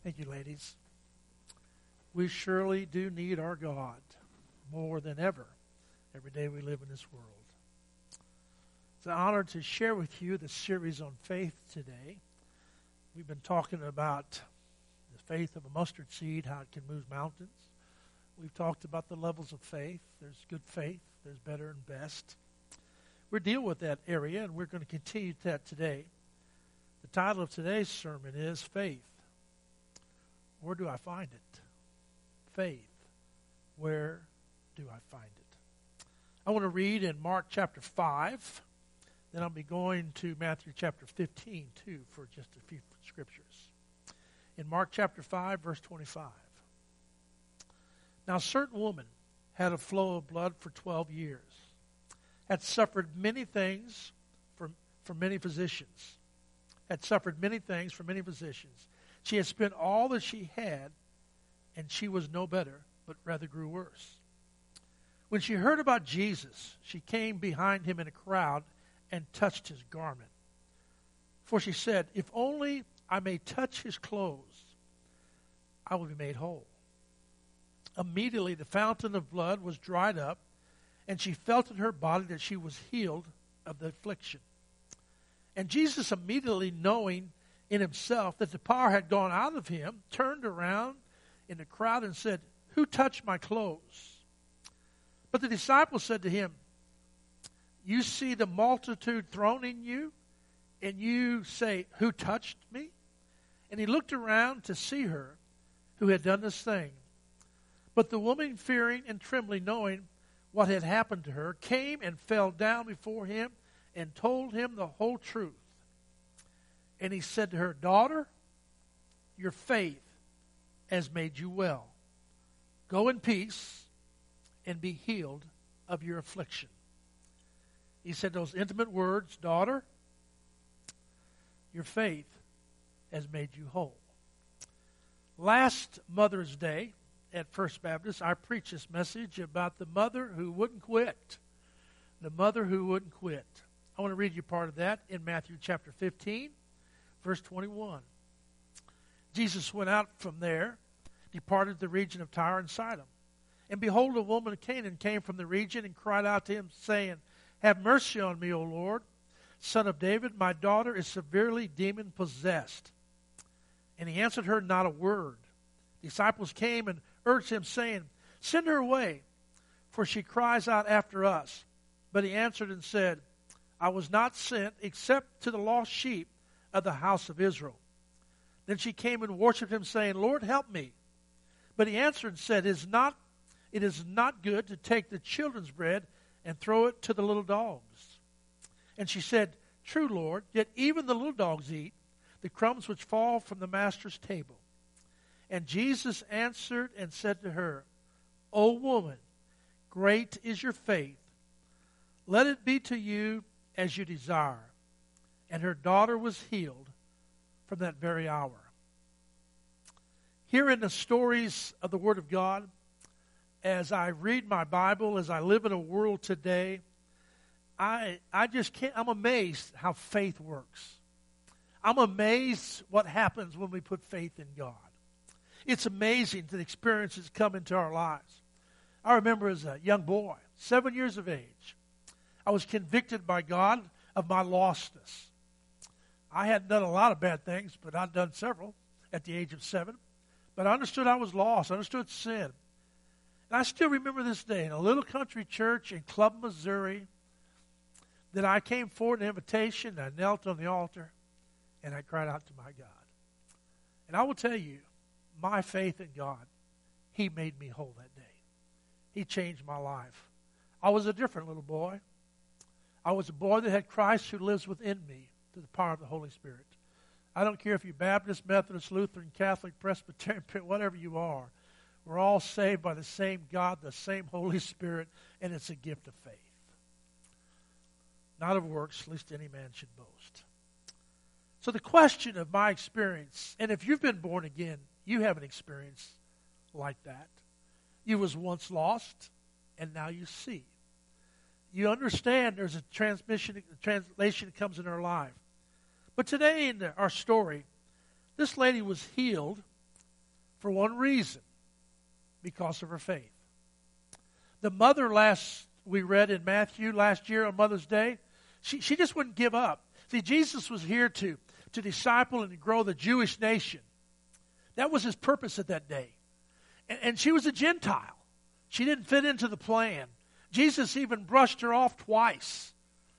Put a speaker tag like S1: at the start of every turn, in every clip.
S1: Thank you, ladies. We surely do need our God more than ever every day we live in this world. It's an honor to share with you the series on faith today. We've been talking about the faith of a mustard seed, how it can move mountains. We've talked about the levels of faith. There's good faith. There's better and best. We're dealing with that area, and we're going to continue that today. The title of today's sermon is Faith. Where do I find it? Faith. Where do I find it? I want to read in Mark chapter 5. Then I'll be going to Matthew chapter 15 too for just a few scriptures. In Mark chapter 5, verse 25. Now a certain woman had a flow of blood for 12 years, had suffered many things from many physicians, She had spent all that she had, and she was no better, but rather grew worse. When she heard about Jesus, she came behind him in a crowd and touched his garment. For she said, if only I may touch his clothes, I will be made whole. Immediately the fountain of blood was dried up, and she felt in her body that she was healed of the affliction. And Jesus, immediately knowing in himself that the power had gone out of him, turned around in the crowd and said, who touched my clothes? But the disciples said to him, you see the multitude thrown in you, and you say, who touched me? And he looked around to see her who had done this thing. But the woman, fearing and trembling, knowing what had happened to her, came and fell down before him and told him the whole truth. And he said to her, daughter, your faith has made you well. Go in peace and be healed of your affliction. He said those intimate words, daughter, your faith has made you whole. Last Mother's Day at First Baptist, I preached this message about the mother who wouldn't quit. The mother who wouldn't quit. I want to read you part of that in Matthew chapter 15. Verse 21, Jesus went out from there, departed the region of Tyre and Sidon. And behold, a woman of Canaan came from the region and cried out to him, saying, have mercy on me, O Lord, Son of David, my daughter is severely demon-possessed. And he answered her not a word. Disciples came and urged him, saying, send her away, for she cries out after us. But he answered and said, I was not sent except to the lost sheep of the house of Israel. Then she came and worshipped him, saying, Lord, help me. But he answered and said, it is not good to take the children's bread and throw it to the little dogs. And she said, true, Lord, yet even the little dogs eat the crumbs which fall from the master's table. And Jesus answered and said to her, O woman, great is your faith. Let it be to you as you desire. And her daughter was healed from that very hour. Here in the stories of the Word of God, as I read my Bible, as I live in a world today, I just can't, I'm amazed how faith works. I'm amazed what happens when we put faith in God. It's amazing the experiences come into our lives. I remember as a young boy, 7 years of age, I was convicted by God of my lostness. I hadn't done a lot of bad things, but I'd done several at the age of 7. But I understood I was lost. I understood sin. And I still remember this day in a little country church in Clubb, Missouri, that I came forward an invitation, I knelt on the altar, and I cried out to my God. And I will tell you, my faith in God, He made me whole that day. He changed my life. I was a different little boy. I was a boy that had Christ who lives within me, through the power of the Holy Spirit. I don't care if you're Baptist, Methodist, Lutheran, Catholic, Presbyterian, whatever you are. We're all saved by the same God, the same Holy Spirit, and it's a gift of faith. Not of works, lest any man should boast. So the question of my experience, and if you've been born again, you have an experience like that. You was once lost, and now you see. You understand there's a translation that comes in our life. But today in our story, this lady was healed for one reason, because of her faith. The mother we read in Matthew last year on Mother's Day, she just wouldn't give up. See, Jesus was here to disciple and to grow the Jewish nation. That was his purpose at that day. And she was a Gentile. She didn't fit into the plan. Jesus even brushed her off twice.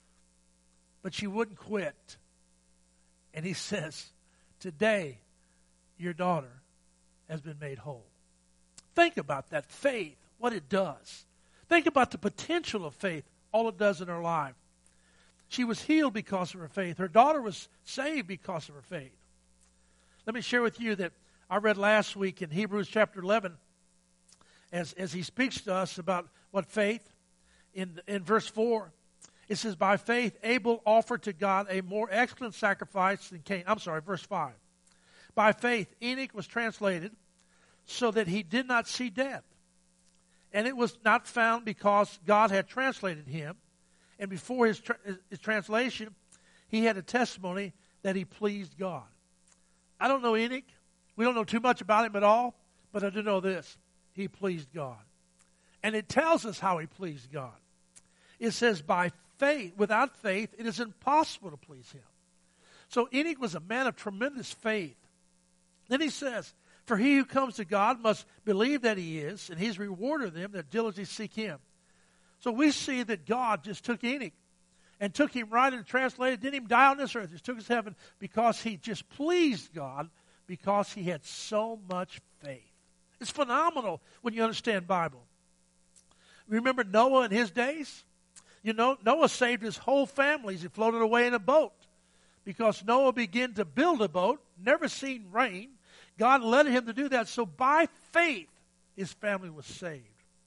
S1: But she wouldn't quit. And he says, today, your daughter has been made whole. Think about that faith, what it does. Think about the potential of faith, all it does in her life. She was healed because of her faith. Her daughter was saved because of her faith. Let me share with you that I read last week in Hebrews chapter 11, as he speaks to us about what faith, in verse 4, it says, by faith Abel offered to God a more excellent sacrifice than Cain. I'm sorry, verse 5. By faith Enoch was translated so that he did not see death. And it was not found because God had translated him. And before his translation, he had a testimony that he pleased God. I don't know Enoch. We don't know too much about him at all. But I do know this. He pleased God. And it tells us how he pleased God. It says, by faith, without faith, it is impossible to please him. So Enoch was a man of tremendous faith. Then he says, for he who comes to God must believe that he is, and he's rewarded them that diligently seek him. So we see that God just took Enoch and took him right and translated, didn't even die on this earth, just took us to heaven because he just pleased God because he had so much faith. It's phenomenal when you understand Bible. Remember Noah in his days? You know, Noah saved his whole family as he floated away in a boat because Noah began to build a boat, never seen rain. God led him to do that. So by faith, his family was saved.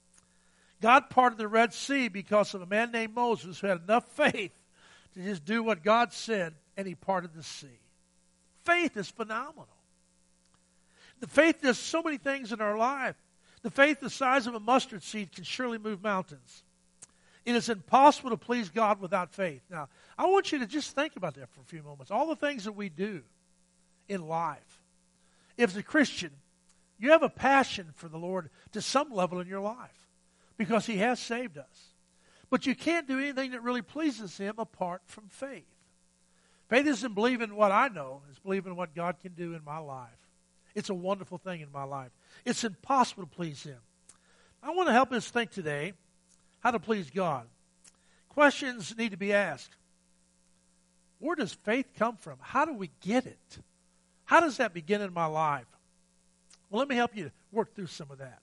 S1: God parted the Red Sea because of a man named Moses who had enough faith to just do what God said, and he parted the sea. Faith is phenomenal. The faith does so many things in our life. The faith the size of a mustard seed can surely move mountains. It is impossible to please God without faith. Now, I want you to just think about that for a few moments. All the things that we do in life. If as a Christian, you have a passion for the Lord to some level in your life because he has saved us. But you can't do anything that really pleases him apart from faith. Faith isn't believing what I know. It's believing what God can do in my life. It's a wonderful thing in my life. It's impossible to please him. I want to help us think today how to please God. Questions need to be asked. Where does faith come from? How do we get it? How does that begin in my life? Well, let me help you work through some of that.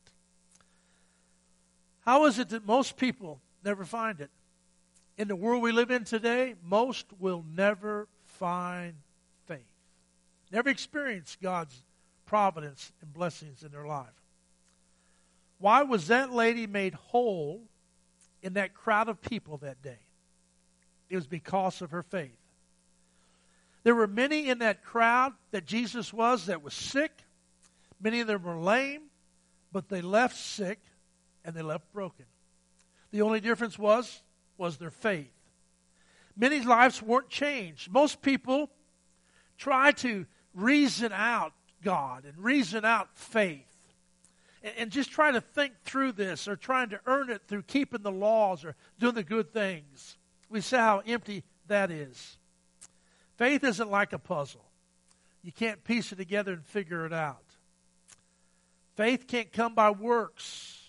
S1: How is it that most people never find it? In the world we live in today, most will never find faith. Never experience God's providence and blessings in their life. Why was that lady made whole in that crowd of people that day? It was because of her faith. There were many in that crowd that Jesus was that was sick. Many of them were lame, but they left sick and they left broken. The only difference was their faith. Many lives weren't changed. Most people try to reason out God and reason out faith and just try to think through this or trying to earn it through keeping the laws or doing the good things. We see how empty that is. Faith isn't like a puzzle. You can't piece it together and figure it out. Faith can't come by works.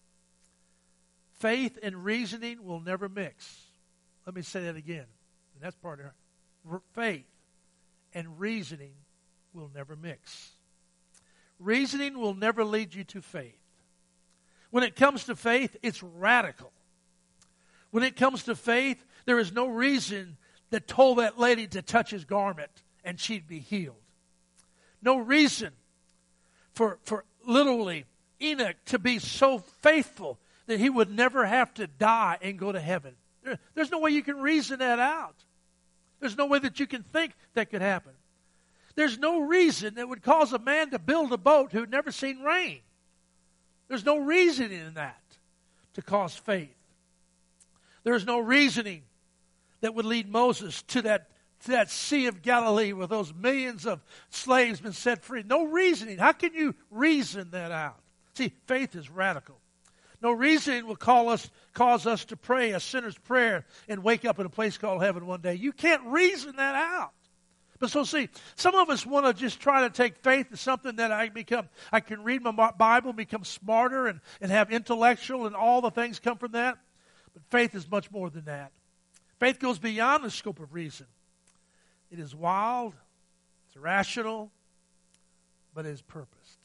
S1: Faith and reasoning will never mix. Let me say that again. And that's part of it. Faith and reasoning will never mix. Reasoning will never lead you to faith. When it comes to faith, it's radical. When it comes to faith, there is no reason that told that lady to touch his garment and she'd be healed. No reason for literally Enoch to be so faithful that he would never have to die and go to heaven. There's no way you can reason that out. There's no way that you can think that could happen. There's no reason that would cause a man to build a boat who'd never seen rain. There's no reasoning in that to cause faith. There's no reasoning that would lead Moses to that to that Sea of Galilee where those millions of slaves been set free. No reasoning. How can you reason that out? See, faith is radical. No reasoning will cause us to pray a sinner's prayer and wake up in a place called heaven one day. You can't reason that out. But so see, some of us want to just try to take faith as something that I can read my Bible, become smarter and have intellectual and all the things come from that. But faith is much more than that. Faith goes beyond the scope of reason. It is wild, it's irrational, but it is purposed.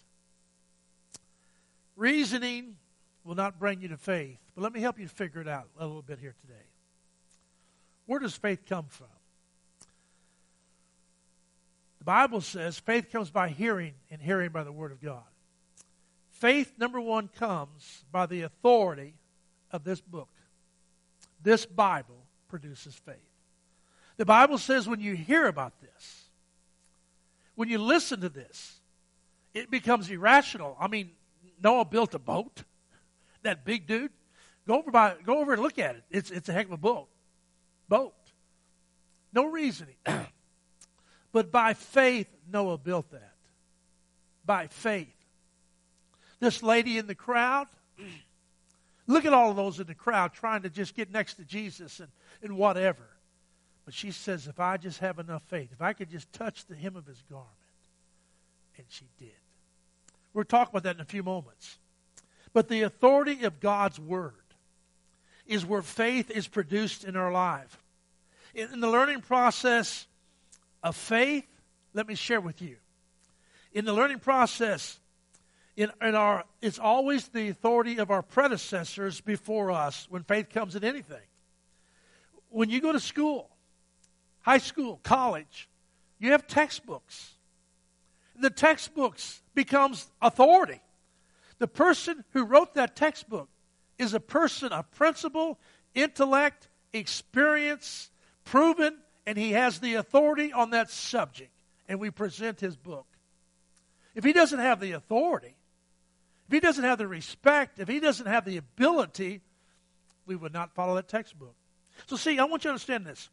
S1: Reasoning will not bring you to faith. But let me help you figure it out a little bit here today. Where does faith come from? The Bible says faith comes by hearing, and hearing by the Word of God. Faith, number one, comes by the authority of this book. This Bible produces faith. The Bible says when you hear about this, when you listen to this, it becomes irrational. I mean, Noah built a boat. That big dude. Go over and look at it. It's a heck of a boat. No reasoning. But by faith, Noah built that. By faith. This lady in the crowd, look at all of those in the crowd trying to just get next to Jesus and whatever. But she says, if I just have enough faith, if I could just touch the hem of his garment. And she did. We'll talk about that in a few moments. But the authority of God's Word is where faith is produced in our life. In the learning process of faith, let me share with you. In the learning process, it's always the authority of our predecessors before us when faith comes in anything. When you go to school, high school, college, you have textbooks. The textbooks becomes authority. The person who wrote that textbook is a person of principle, intellect, experience, proven, and he has the authority on that subject. And we present his book. If he doesn't have the authority, if he doesn't have the respect, if he doesn't have the ability, we would not follow that textbook. So see, I want you to understand this.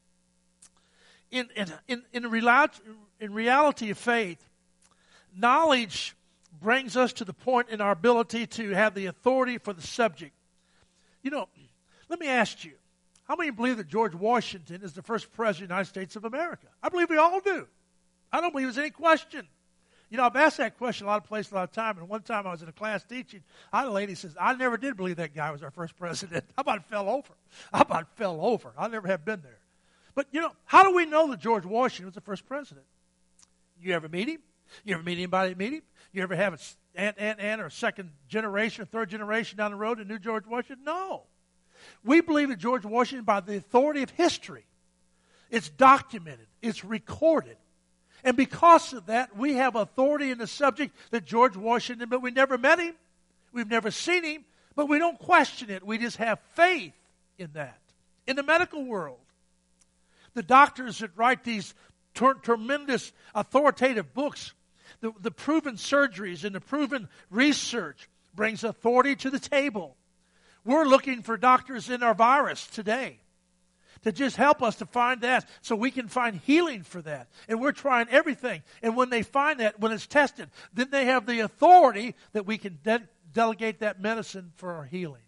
S1: In reality of faith, knowledge brings us to the point in our ability to have the authority for the subject. You know, let me ask you, how many believe that George Washington is the first president of the United States of America? I believe we all do. I don't believe there's any question. You know, I've asked that question a lot of places, a lot of time, and one time I was in a class teaching, I had a lady says, I never did believe that guy was our first president. I about fell over. I never have been there. But, you know, how do we know that George Washington was the first president? You ever meet him? You ever meet anybody that meet him? You ever have an aunt or second generation, or third generation down the road that knew George Washington? No. We believe that George Washington, by the authority of history, it's documented, it's recorded. And because of that, we have authority in the subject that George Washington, but we never met him, we've never seen him, but we don't question it. We just have faith in that. In the medical world, the doctors that write these tremendous authoritative books, the proven surgeries and the proven research brings authority to the table. We're looking for doctors in our virus today to just help us to find that so we can find healing for that. And we're trying everything. And when they find that, when it's tested, then they have the authority that we can delegate that medicine for our healings.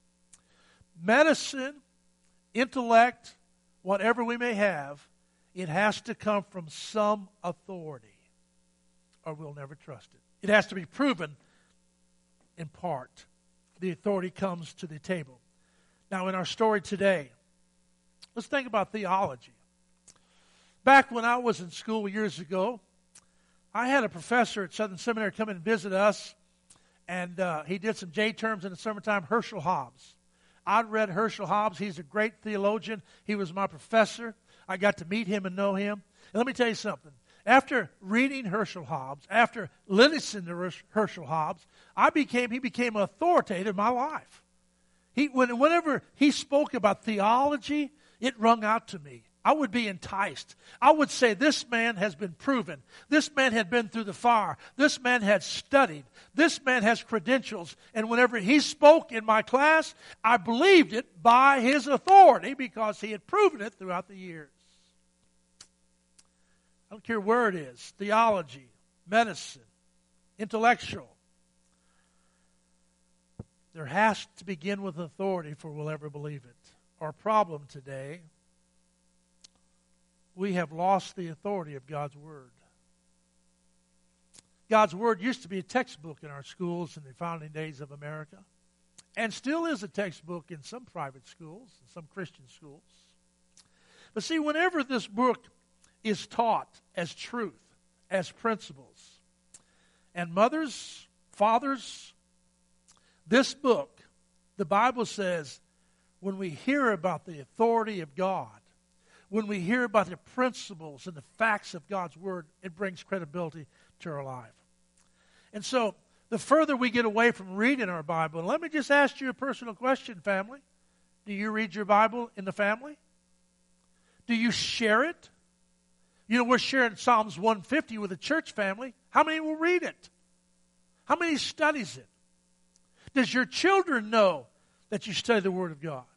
S1: Medicine, intellect, whatever we may have, it has to come from some authority, or we'll never trust it. It has to be proven in part. The authority comes to the table. Now, in our story today, let's think about theology. Back when I was in school years ago, I had a professor at Southern Seminary come in and visit us, and he did some J terms in the summertime, Herschel Hobbs. I'd read Herschel Hobbs. He's a great theologian. He was my professor. I got to meet him and know him. And let me tell you something. After reading Herschel Hobbs, after listening to Herschel Hobbs, he became authoritative in my life. Whenever he spoke about theology, it rung out to me. I would be enticed. I would say, this man has been proven. This man had been through the fire. This man had studied. This man has credentials. And whenever he spoke in my class, I believed it by his authority because he had proven it throughout the years. I don't care where it is, theology, medicine, intellectual. There has to begin with authority for we'll ever believe it. Our problem today, we have lost the authority of God's Word. God's Word used to be a textbook in our schools in the founding days of America, and still is a textbook in some private schools, and some Christian schools. But see, whenever this book is taught as truth, as principles, and mothers, fathers, this book, the Bible says, when we hear about the authority of God, when we hear about the principles and the facts of God's Word, it brings credibility to our life. And so, the further we get away from reading our Bible, and let me just ask you a personal question, family. Do you read your Bible in the family? Do you share it? You know, we're sharing Psalms 150 with the church family. How many will read it? How many studies it? Does your children know that you study the Word of God?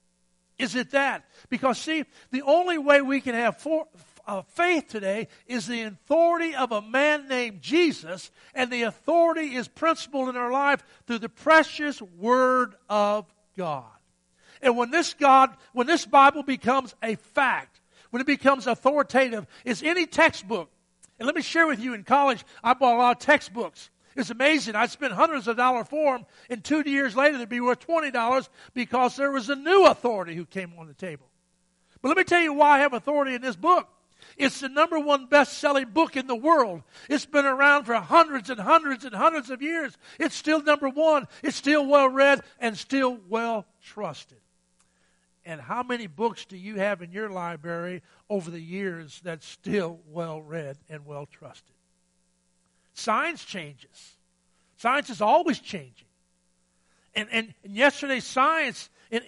S1: Is it that? Because, see, the only way we can have faith today is the authority of a man named Jesus, and the authority is principled in our life through the precious Word of God. And when this Bible becomes a fact, when it becomes authoritative, it's any textbook. And let me share with you, in college, I bought a lot of textbooks. It's amazing. I'd spend hundreds of dollars for them, and 2 years later they'd be worth $20 because there was a new authority who came on the table. But let me tell you why I have authority in this book. It's the number one best-selling book in the world. It's been around for hundreds and hundreds and hundreds of years. It's still number one. It's still well-read and still well-trusted. And how many books do you have in your library over the years that's still well-read and well-trusted? Science changes. Science is always changing. And yesterday's science,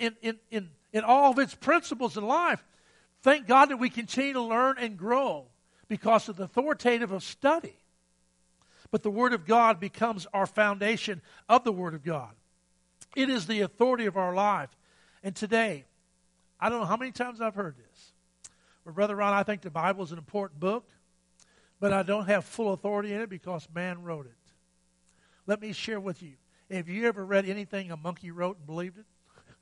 S1: in all of its principles in life, thank God that we continue to learn and grow because of the authoritative of study. But the Word of God becomes our foundation of the Word of God. It is the authority of our life. And today, I don't know how many times I've heard this. But Brother Ron, I think the Bible is an important book, but I don't have full authority in it because man wrote it. Let me share with you. Have you ever read anything a monkey wrote and believed it?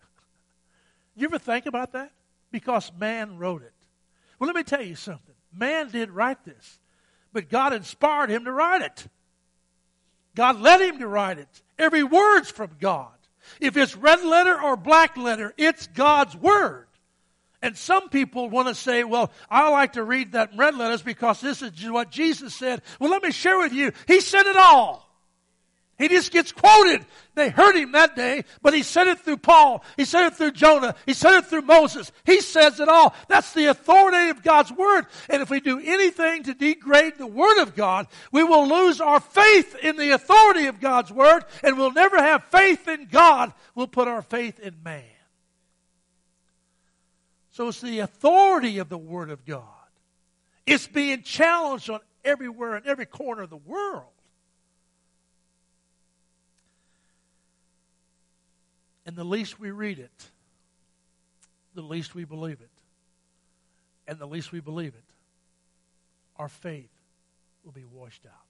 S1: You ever think about that? Because man wrote it. Well, let me tell you something. Man did write this, but God inspired him to write it. God led him to write it. Every word's from God. If it's red letter or black letter, it's God's Word. And some people want to say, well, I like to read that in red letters because this is what Jesus said. Well, let me share with you. He said it all. He just gets quoted. They heard him that day, but he said it through Paul. He said it through Jonah. He said it through Moses. He says it all. That's the authority of God's Word. And if we do anything to degrade the Word of God, we will lose our faith in the authority of God's Word, and we'll never have faith in God. We'll put our faith in man. So it's the authority of the Word of God. It's being challenged on everywhere in every corner of the world. And the least we read it, the least we believe it. And the least we believe it, our faith will be washed out.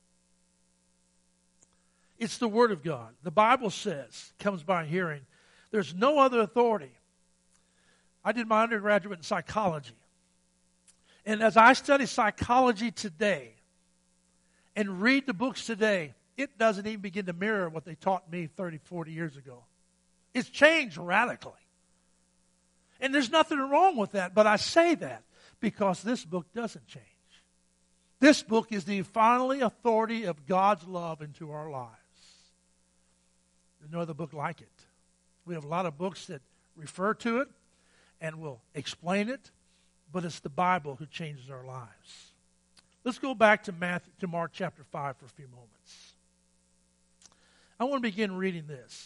S1: It's the Word of God. The Bible says, comes by hearing, there's no other authority. I did my undergraduate in psychology. And as I study psychology today and read the books today, it doesn't even begin to mirror what they taught me 30, 40 years ago. It's changed radically. And there's nothing wrong with that, but I say that because this book doesn't change. This book is the final authority of God's love into our lives. There's no other book like it. We have a lot of books that refer to it and will explain it, but it's the Bible who changes our lives. Let's go back to Mark chapter 5 for a few moments. I want to begin reading this.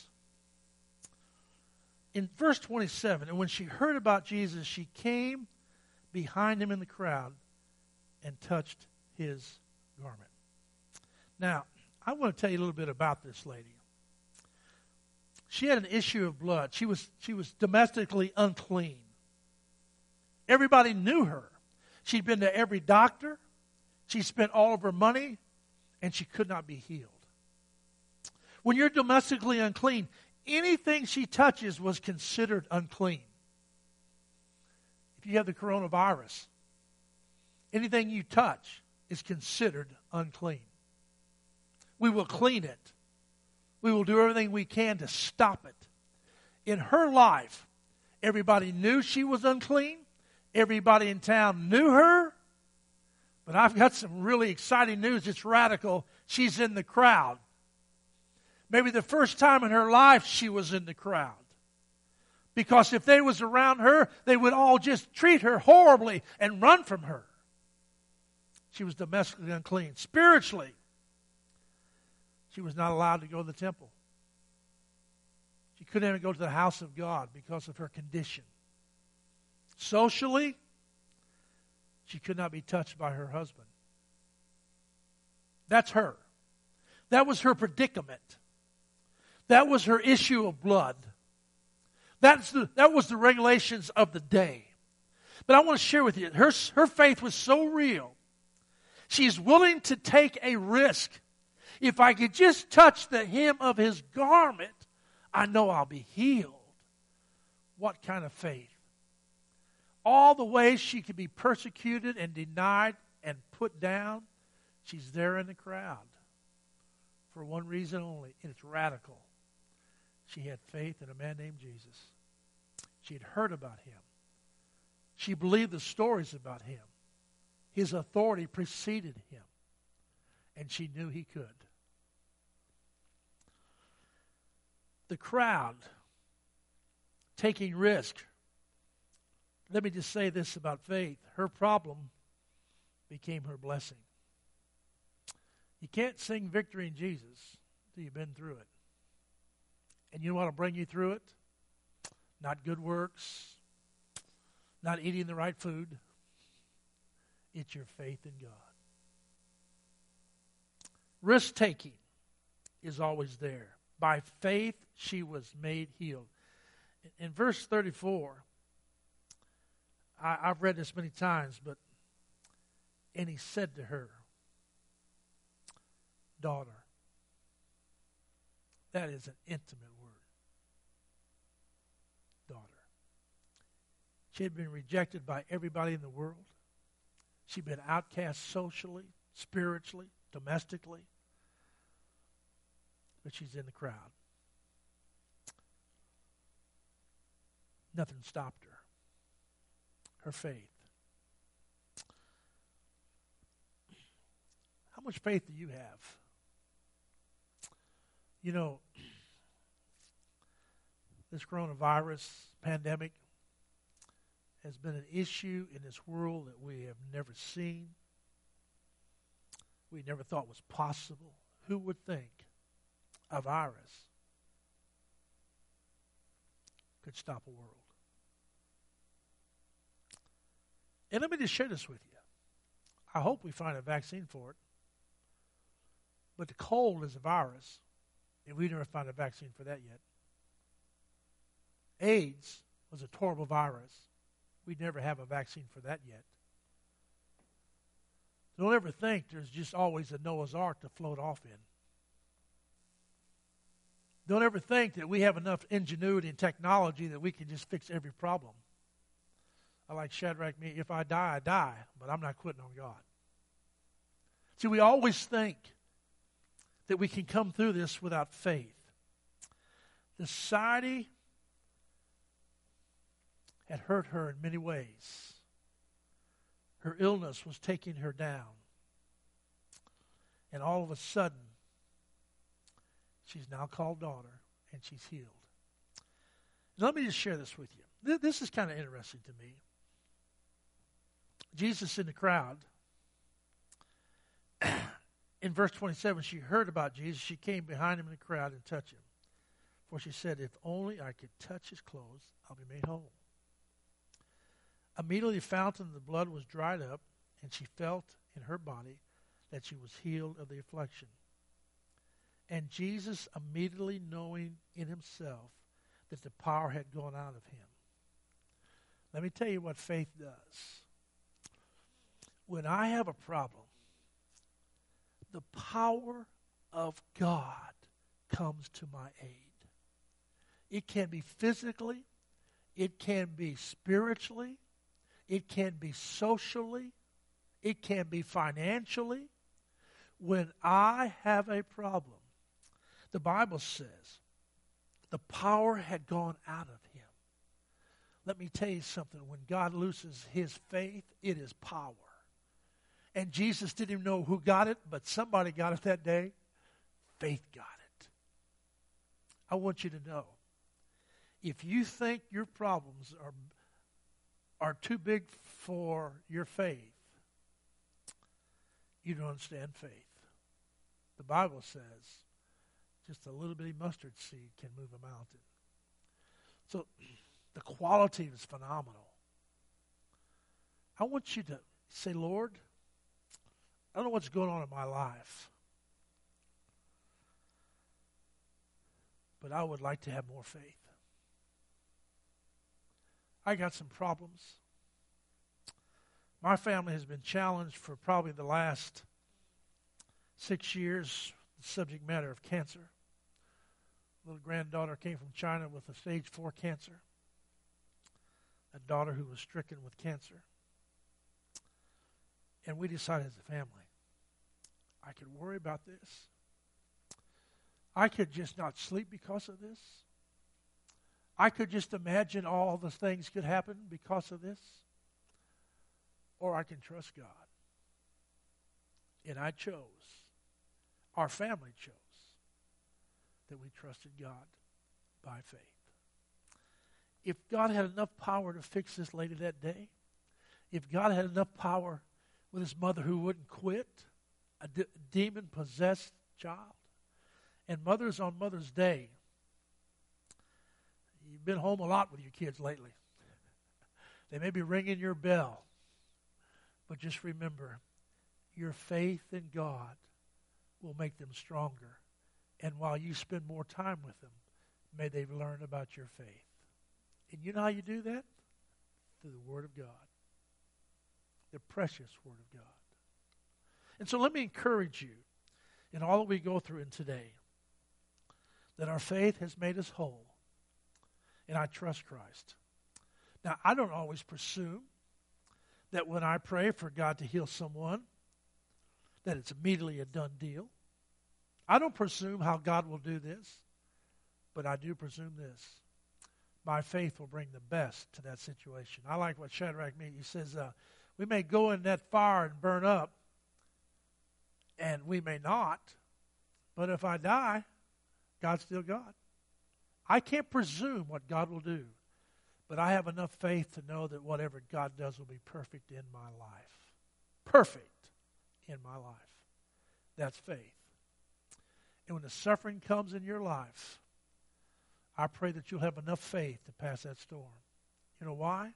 S1: In verse 27, and when she heard about Jesus, she came behind him in the crowd and touched his garment. Now, I want to tell you a little bit about this lady. She had an issue of blood. She was domestically unclean. Everybody knew her. She'd been to every doctor. She spent all of her money, and she could not be healed. When you're domestically unclean, anything she touches was considered unclean. If you have the coronavirus, anything you touch is considered unclean. We will clean it. We will do everything we can to stop it. In her life, everybody knew she was unclean. Everybody in town knew her. But I've got some really exciting news. It's radical. She's in the crowd. Maybe the first time in her life she was in the crowd. Because if they was around her, they would all just treat her horribly and run from her. She was domestically unclean. Spiritually, she was not allowed to go to the temple. She couldn't even go to the house of God because of her condition. Socially, she could not be touched by her husband. That's her. That was her predicament. That was her issue of blood. That was the regulations of the day. But I want to share with you, her faith was so real. She's willing to take a risk. If I could just touch the hem of his garment, I know I'll be healed. What kind of faith? All the ways she could be persecuted and denied and put down, she's there in the crowd for one reason only, and it's radical. She had faith in a man named Jesus. She had heard about him. She believed the stories about him. His authority preceded him, and she knew he could. The crowd taking risk. Let me just say this about faith. Her problem became her blessing. You can't sing victory in Jesus until you've been through it. And you know what will bring you through it? Not good works, not eating the right food. It's your faith in God. Risk-taking is always there. By faith, she was made healed. In verse 34, I've read this many times, and he said to her, daughter. That is an intimate word. Daughter. She had been rejected by everybody in the world. She'd been outcast socially, spiritually, domestically. But she's in the crowd. Nothing stopped her. Her faith. How much faith do you have? You know, this coronavirus pandemic has been an issue in this world that we have never seen. We never thought was possible. Who would think a virus could stop a world? And let me just share this with you. I hope we find a vaccine for it. But the cold is a virus, and we never found a vaccine for that yet. AIDS was a horrible virus. We never have a vaccine for that yet. Don't ever think there's just always a Noah's Ark to float off in. Don't ever think that we have enough ingenuity and technology that we can just fix every problem. I like Shadrach, if I die, I die, but I'm not quitting on God. See, we always think that we can come through this without faith. The society had hurt her in many ways. Her illness was taking her down. And all of a sudden, she's now called daughter, and she's healed. Now, let me just share this with you. This is kind of interesting to me. Jesus in the crowd. In verse 27, she heard about Jesus. She came behind him in the crowd and touched him. For she said, if only I could touch his clothes, I'll be made whole. Immediately the fountain of the blood was dried up, and she felt in her body that she was healed of the affliction. And Jesus, immediately knowing in himself that the power had gone out of him. Let me tell you what faith does. When I have a problem, the power of God comes to my aid. It can be physically, it can be spiritually, it can be socially, it can be financially. When I have a problem, the Bible says the power had gone out of him. Let me tell you something. When God looses his faith, it is power. And Jesus didn't even know who got it, but somebody got it that day. Faith got it. I want you to know, if you think your problems are too big for your faith, you don't understand faith. The Bible says just a little bitty mustard seed can move a mountain. So the quality is phenomenal. I want you to say, Lord, I don't know what's going on in my life, but I would like to have more faith. I got some problems. My family has been challenged for probably the last 6 years, the subject matter of cancer. Little granddaughter came from China with a stage 4 cancer. A daughter who was stricken with cancer. And we decided as a family, I could worry about this. I could just not sleep because of this. I could just imagine all the things could happen because of this. Or I can trust God. And I chose, our family chose, that we trusted God by faith. If God had enough power to fix this lady that day, if God had enough power with his mother who wouldn't quit, a demon-possessed child, and mothers on Mother's Day, you've been home a lot with your kids lately. They may be ringing your bell, but just remember, your faith in God will make them stronger. And while you spend more time with them, may they learn about your faith. And you know how you do that? Through the Word of God. The precious Word of God. And so let me encourage you in all that we go through in today that our faith has made us whole. And I trust Christ. Now, I don't always presume that when I pray for God to heal someone, that it's immediately a done deal. I don't presume how God will do this, but I do presume this. My faith will bring the best to that situation. I like what Shadrach means. He says, we may go in that fire and burn up, and we may not, but if I die, God's still God. I can't presume what God will do, but I have enough faith to know that whatever God does will be perfect in my life. Perfect in my life. That's faith. And when the suffering comes in your life, I pray that you'll have enough faith to pass that storm. You know why?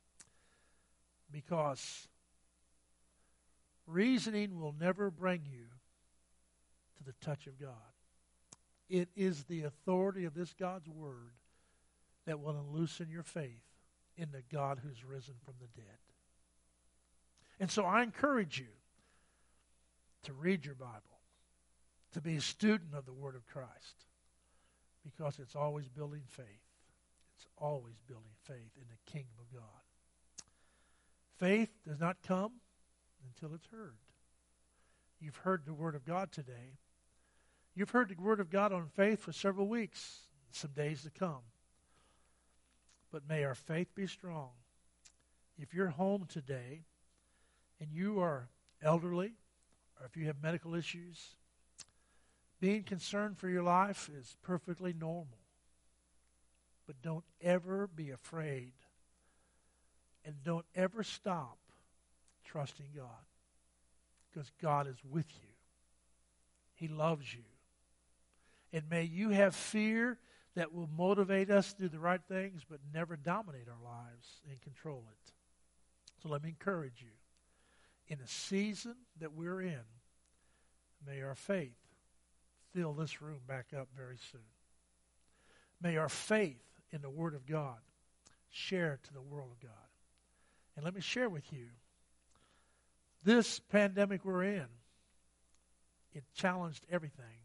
S1: Because reasoning will never bring you to the touch of God. It is the authority of this God's Word that will loosen your faith in the God who's risen from the dead. And so I encourage you to read your Bible, to be a student of the Word of Christ, because it's always building faith. It's always building faith in the kingdom of God. Faith does not come until it's heard. You've heard the Word of God today. You've heard the Word of God on faith for several weeks, some days to come. But may our faith be strong. If you're home today and you are elderly, or if you have medical issues, being concerned for your life is perfectly normal. But don't ever be afraid, and don't ever stop trusting God, because God is with you. He loves you. And may you have fear that will motivate us to do the right things, but never dominate our lives and control it. So let me encourage you. In the season that we're in, may our faith fill this room back up very soon. May our faith in the Word of God share it to the world of God. And let me share with you, this pandemic we're in It challenged everything.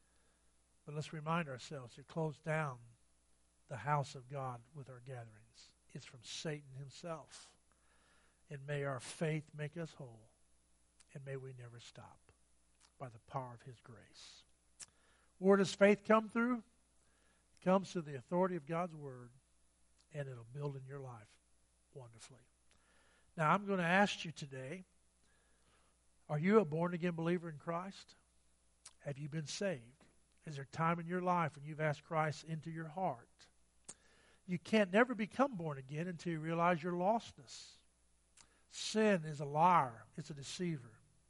S1: But let's remind ourselves, it closed down the house of God with our gatherings. It's from Satan himself. And may our faith make us whole. And may we never stop by the power of his grace. Where does faith come through? It comes through the authority of God's word, and it'll build in your life wonderfully. Now, I'm going to ask you today, are you a born-again believer in Christ? Have you been saved? Is there time in your life when you've asked Christ into your heart? You can't never become born again until you realize your lostness. Sin is a liar. It's a deceiver.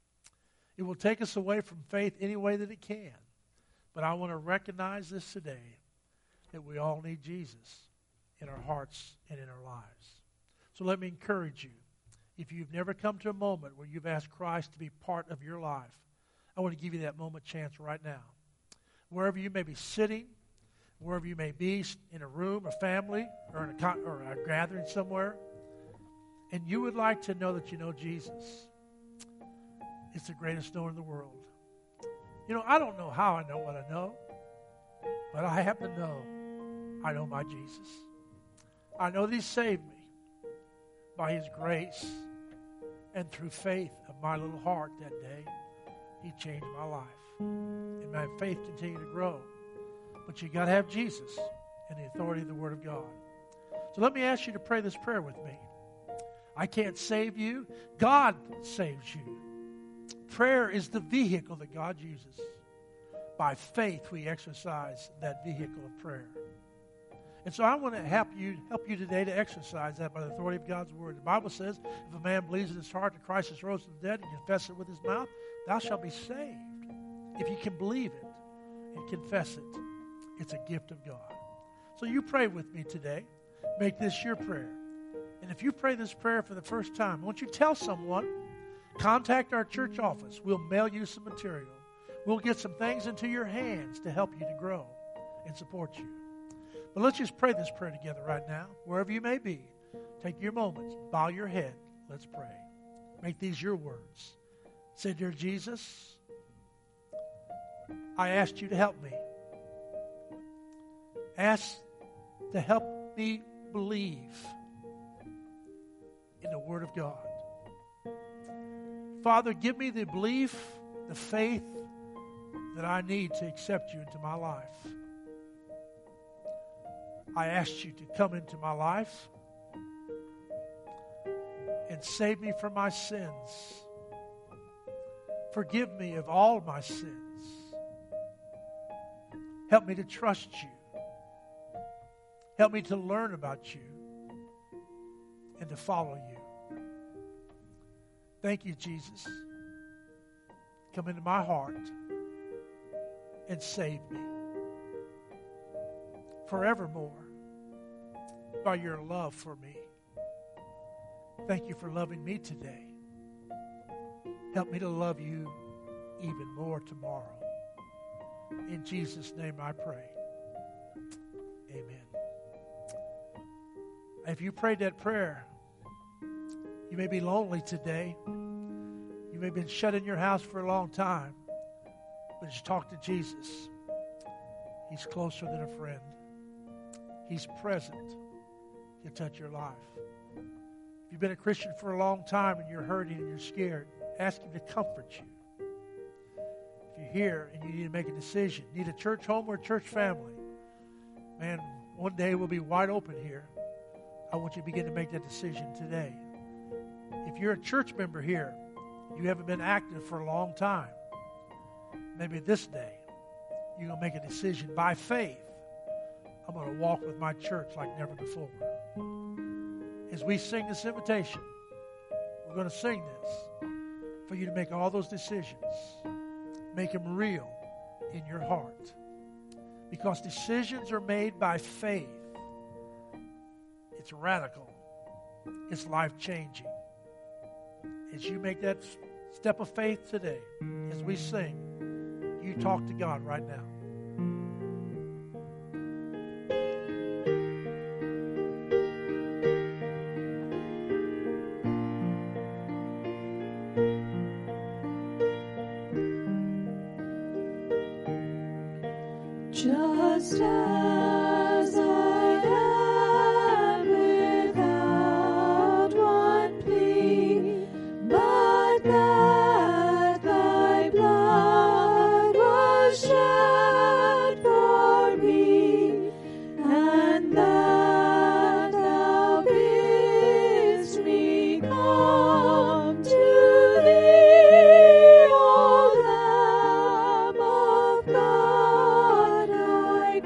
S1: It will take us away from faith any way that it can. But I want to recognize this today, that we all need Jesus in our hearts and in our lives. So let me encourage you. If you've never come to a moment where you've asked Christ to be part of your life, I want to give you that moment chance right now. Wherever you may be sitting, wherever you may be in a room, a family, or in a gathering somewhere, and you would like to know that you know Jesus, it's the greatest knower in the world. You know, I don't know how I know what I know, but I happen to know I know my Jesus. I know that he saved me by his grace, and through faith of my little heart that day, he changed my life. And my faith continued to grow. But you got to have Jesus and the authority of the Word of God. So let me ask you to pray this prayer with me. I can't save you. God saves you. Prayer is the vehicle that God uses. By faith, we exercise that vehicle of prayer. And so I want to help you today to exercise that by the authority of God's Word. The Bible says, if a man believes in his heart that Christ is rose from the dead and confess it with his mouth, thou shalt be saved. If you can believe it and confess it, it's a gift of God. So you pray with me today. Make this your prayer. And if you pray this prayer for the first time, won't you tell someone, contact our church office. We'll mail you some material. We'll get some things into your hands to help you to grow and support you. But let's just pray this prayer together right now, wherever you may be. Take your moments. Bow your head. Let's pray. Make these your words. Say, dear Jesus, I asked you to help me. Ask to help me believe in the Word of God. Father, give me the belief, the faith that I need to accept you into my life. I ask you to come into my life and save me from my sins. Forgive me of all my sins. Help me to trust you. Help me to learn about you and to follow you. Thank you, Jesus. Come into my heart and save me forevermore by your love for me. Thank you for loving me today. Help me to love you even more tomorrow. In Jesus' name I pray. Amen. If you prayed that prayer, you may be lonely today. You may have been shut in your house for a long time. But just talk to Jesus. He's closer than a friend. He's present. He'll touch your life. If you've been a Christian for a long time and you're hurting and you're scared, ask him to comfort you. If you're here and you need to make a decision, need a church home or a church family, man, one day we'll be wide open here. I want you to begin to make that decision today. If you're a church member here, you haven't been active for a long time, maybe this day you're going to make a decision by faith. I'm going to walk with my church like never before. As we sing this invitation, we're going to sing this for you to make all those decisions. Make them real in your heart. Because decisions are made by faith. It's radical. It's life-changing. As you make that step of faith today, as we sing, you talk to God right now.
S2: Just as I am without one plea, but that thy blood was shed for me, and that thou bidst me come to thee, O Lamb of God, I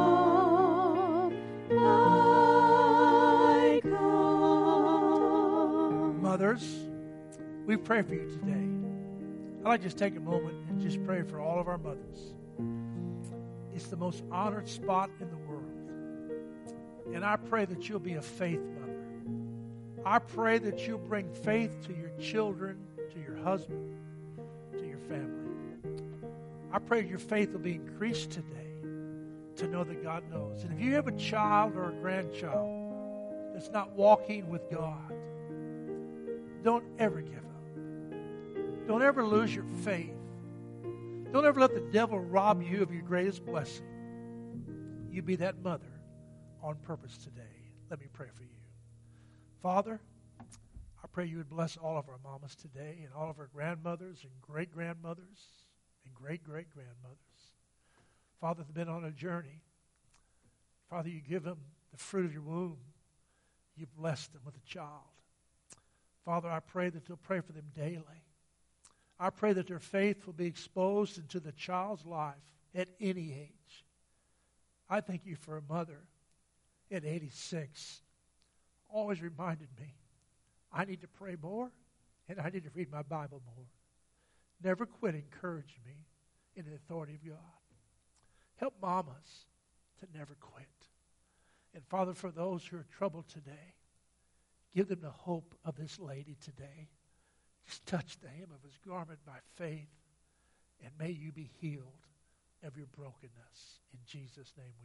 S2: come.
S1: Mothers, we pray for you today. I'd like to just take a moment and just pray for all of our mothers. It's the most honored spot in the world. And I pray that you'll be a faith mother. I pray that you'll bring faith to your children, to your husband, to your family. I pray your faith will be increased today to know that God knows. And if you have a child or a grandchild that's not walking with God, don't ever give up. Don't ever lose your faith. Don't ever let the devil rob you of your greatest blessing. You be that mother on purpose today. Let me pray for you. Father, I pray you would bless all of our mamas today and all of our grandmothers and great-grandmothers and great-great-grandmothers. Father, they've been on a journey. Father, you give them the fruit of your womb. You bless them with a child. Father, I pray that you'll pray for them daily. I pray that their faith will be exposed into the child's life at any age. I thank you for a mother at 86. Always reminded me, I need to pray more and I need to read my Bible more. Never quit encouraging me in the authority of God. Help mamas to never quit. And Father, for those who are troubled today, give them the hope of this lady today. Just touch the hem of his garment by faith, and may you be healed of your brokenness. In Jesus' name we